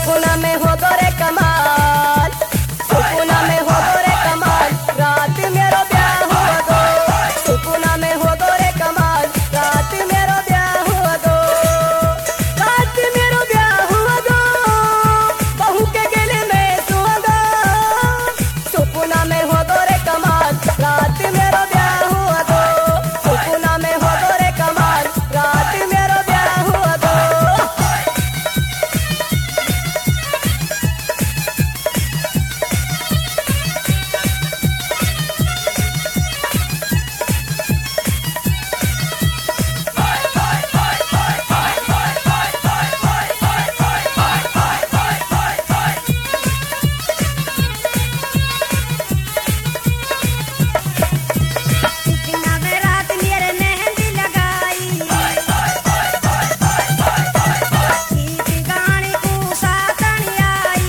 सुपुना में हो गोरे कमाल, सुपुना में हो गोरे कमाल, रात मेरो ब्याह हुआ गो। सुपुना में हो गोरे कमाल, रात मेरो ब्याह हुआ गो। रात मेरो ब्याह हुआ गो, बहू के गले में सुहागा। सुपुना में हो गोरे कमाल, रात मेरो ब्याह हुआ गो। सुपुना में हो गोरे कमाल, रात मेरो ब्याह हुआ गो। सुपिना में रात मेरे मेहंदी लगाई, गीत गाने को सातन आई।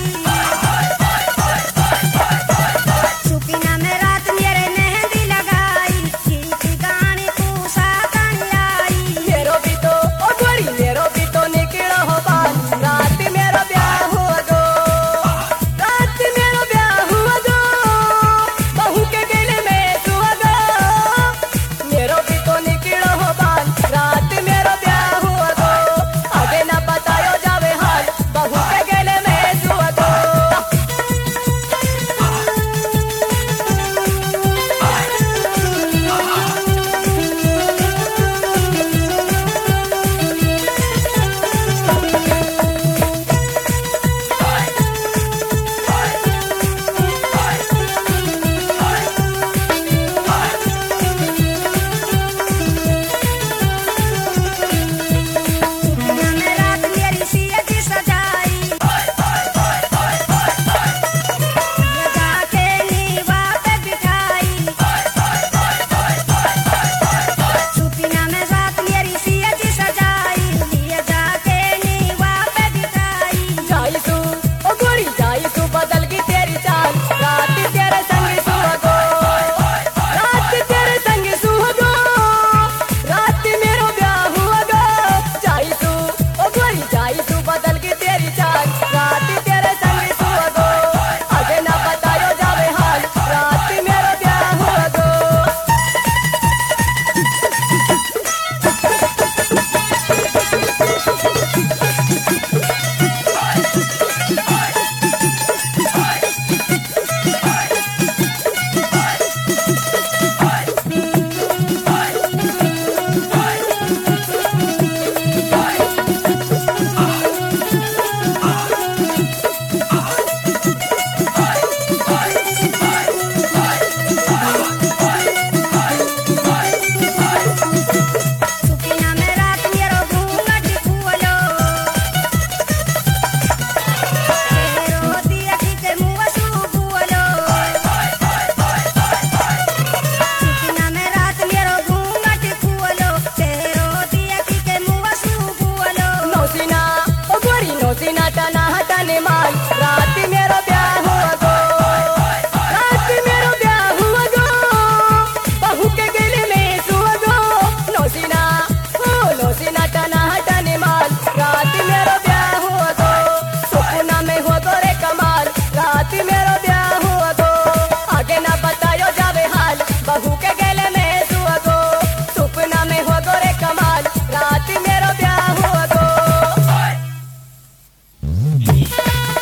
सुपिना में रात मेरे मेहंदी लगाई, गीत गाने को सातन आई। मेरो भी तो ओ गोरी मेरो भी तो निकलो हो बाल, रात मेरो ब्याह हुआ गो। रात मेरो ब्याह हुआ गो, बहू के गले में सुहागा। मेरो भी तो निकलो हो बाल, रात मेरो ब्याह हुआ गो। आगे ना बतायो जावे हाल, बहू के गले में सुहागा। सुपिना में रात मेरी सिया की सजाई, ये जाके नीवा पे बिठाई। सुपिना में रात मेरी सिया की सजाई, ये जाके नीवा पे बिठाई। जाइसू ओ गोरी जाइसू बदल की तेरी चाल, रात तेरे संग सुहागो। रात तेरे संग सुहागो, रात मेरो ब्याह हुआ गो। जाइसू ओ गोरी जाइसू बदल की तेरी चाल, रात तेरे संग सुहागो। आगे ना बतायो जावे हाल, रात मेरो ब्याह हुआ गो। सुपिना में रात मेरो घूंघट खोलो, तेरो दिया के मुँह सू बोलो। सुपिना में रात मेरो घूंघट खोलो, तेरो दिया के मुँह सू बोलो। नौसीना ओ गोरी नौसीना टना हटने माल, रात मेरो ब्याह हुआ गो। रात मेरो ब्याह हुआ गो, बहू के गले में सुहागो। नौसीना ओ नौसीना टना हटने माल, रात मेरो ब्याह हुआ गो। सुपुना में हो गोरे कमाल, रात मेरो ब्याह हुआ गो। आगे ना बतायो जावे हाल, बहू के गले में सुहागो। सुपना में हो गोरे कमाल, रात मेरो ब्याह हुआ गो।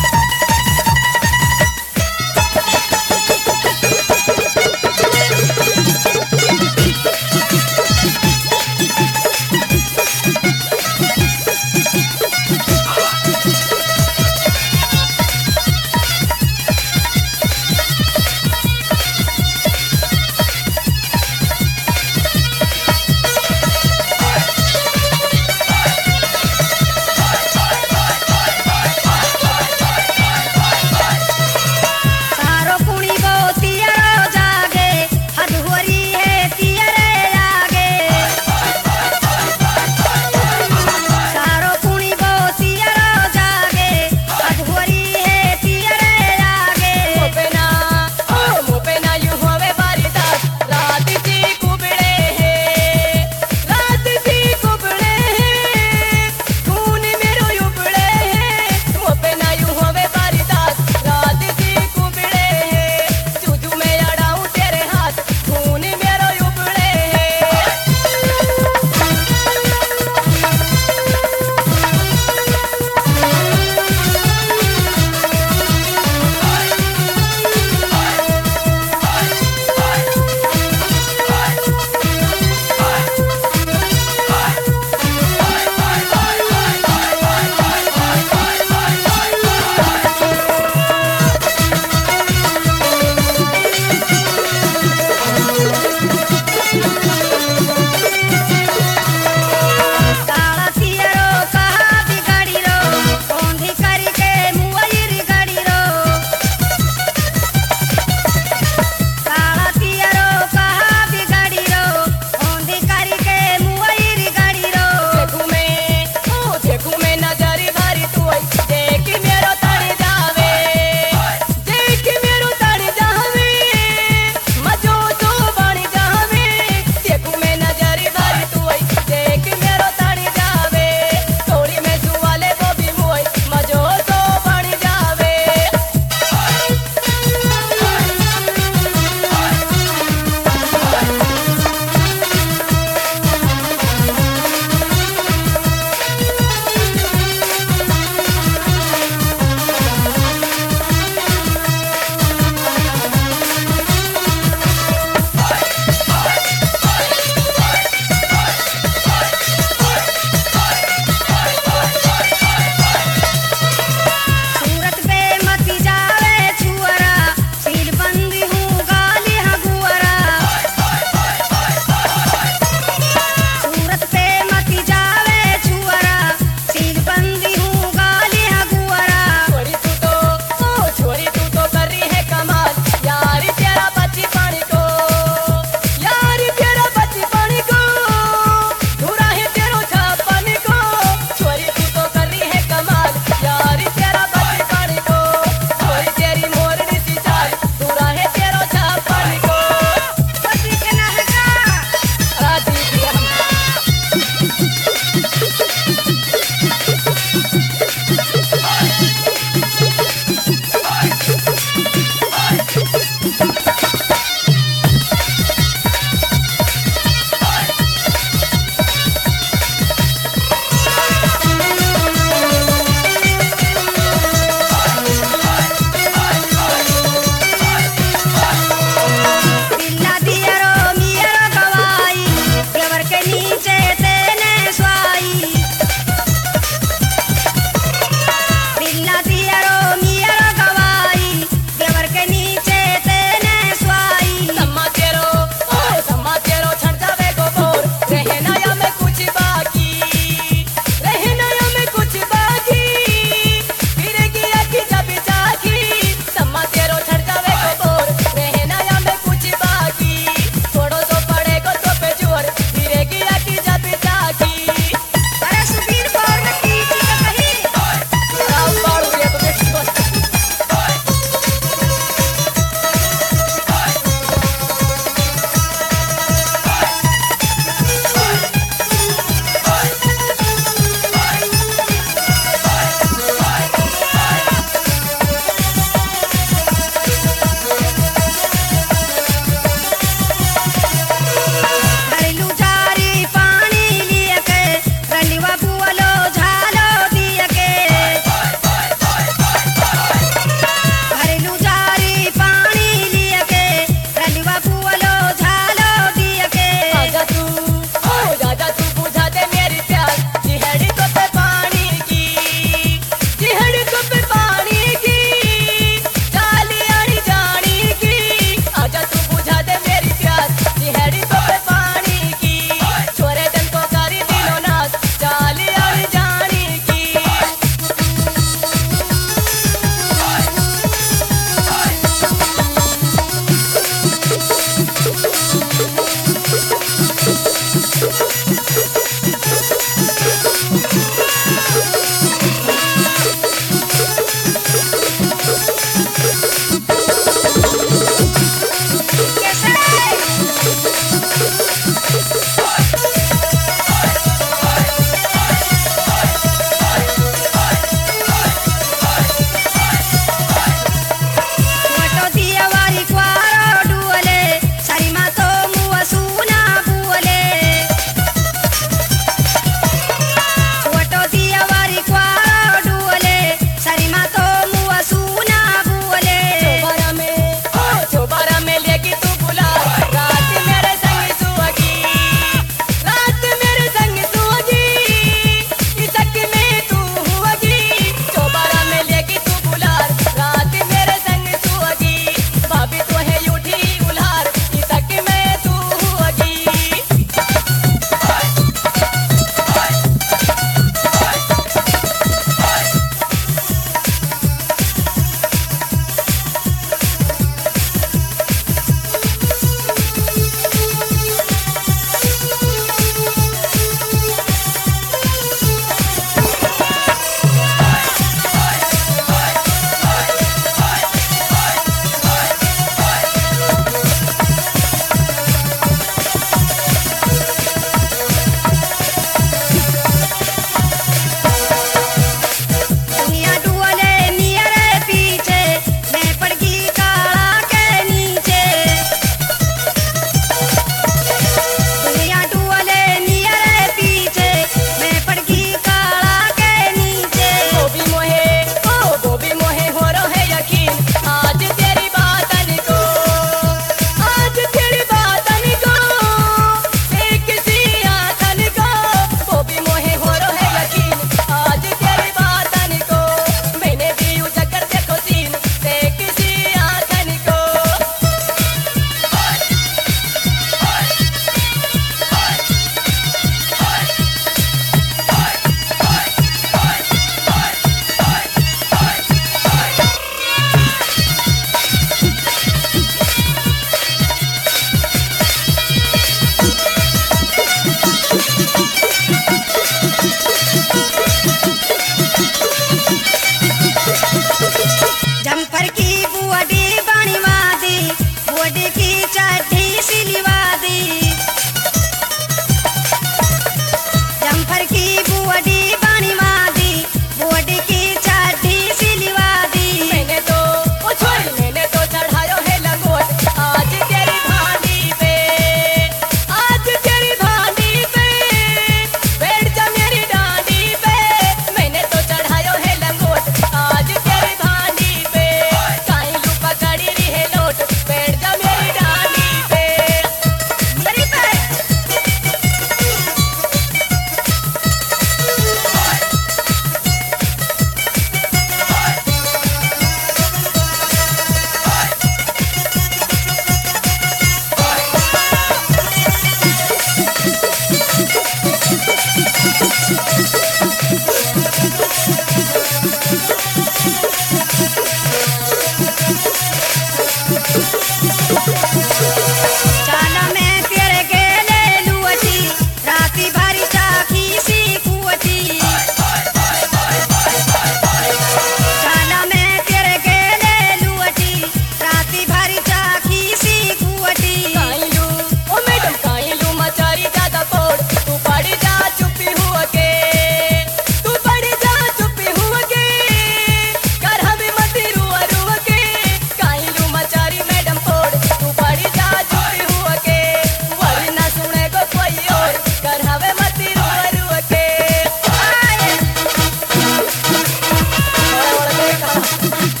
करा